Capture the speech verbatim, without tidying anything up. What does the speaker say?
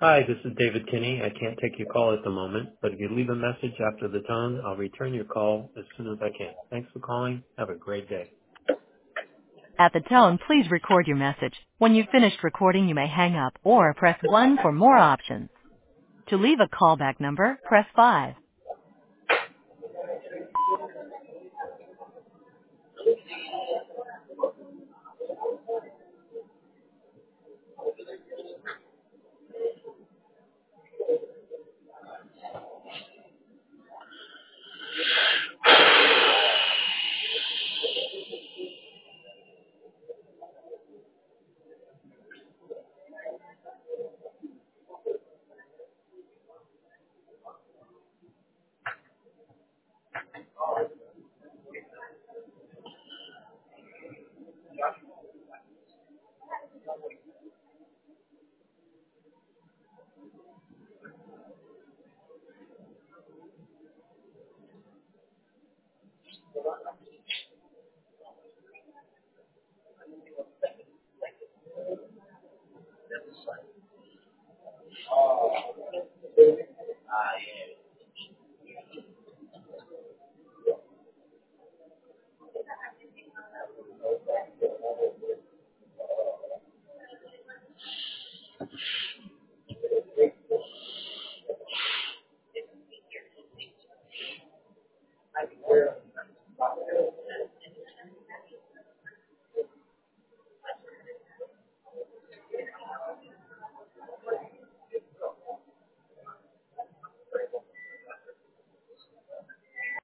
Hi, this is David Kinney. I can't take your call at the moment, but if you leave a message after the tone, I'll return your call as soon as I can. Thanks for calling. Have a great day. At the tone, please record your message. When you've finished recording, you may hang up or press one for more options. To leave a callback number, press five.